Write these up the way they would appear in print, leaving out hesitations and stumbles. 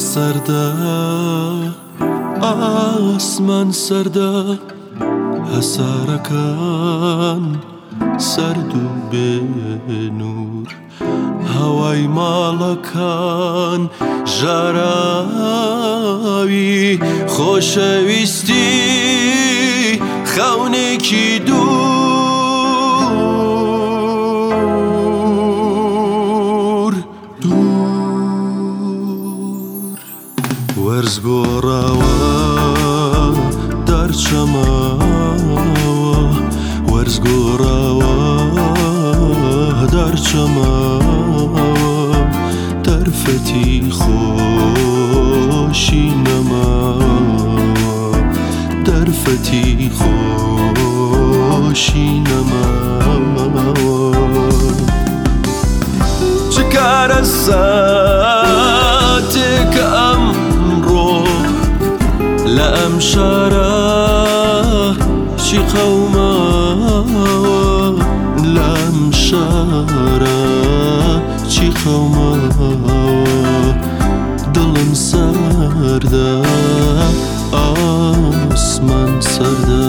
سردا ئاسمان سەردا هەسارەکان سەرد و بێنوور هەوای ماڵەکان ژاراوی خۆشەویستی خەونێکی دوور وەرزگۆڕاوە دەرچەماوە وەرزگۆڕاوە دەرچەماوە دەرفەتی خۆشی نەماوە دەرفەتی خۆشی نەماوە چ کارە ساتێکە ئەمڕۆ لە ئەم شارە چی قەوماوە لە ئەم شارە چی قەوماوە دڵم سەردە ئاسمان سەردە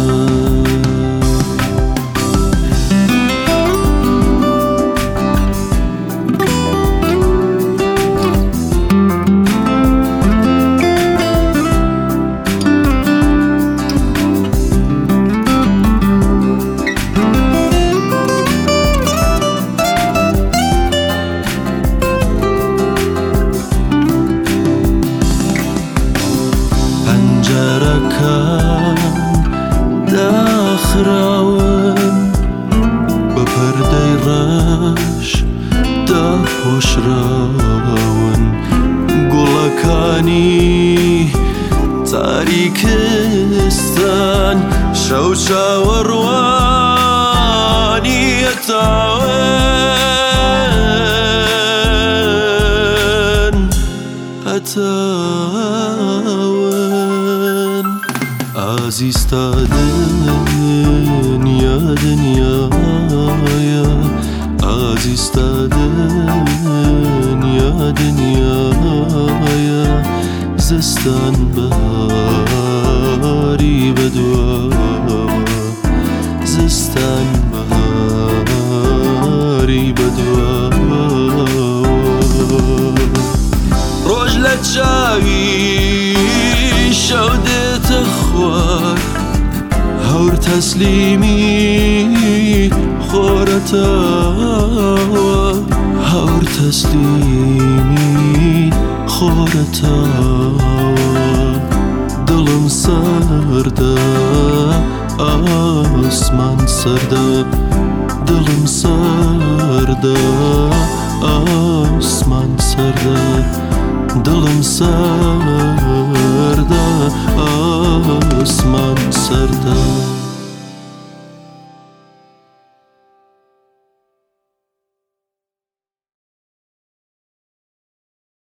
پەنجەرەکان داخراون بە پەردەی ڕەش داپۆشراون گوڵەکانی تاریکستان شەو چاوەڕوانی ئەتاون ئازیزتا دنیا دنیاە ئازیزتا دنیا دنیاە زستان بەهاری بەدواوە زستان بەهاری بەدواوە ڕۆژ لە چاوی شەو دێتە خوار هەور تەسلیمی خۆرەتەوە هەور تەسلیمی خۆرەتەوە دڵم سەردە ئاسمان سەردە دڵم سەردە ئاسمان سەردە دڵم سەردە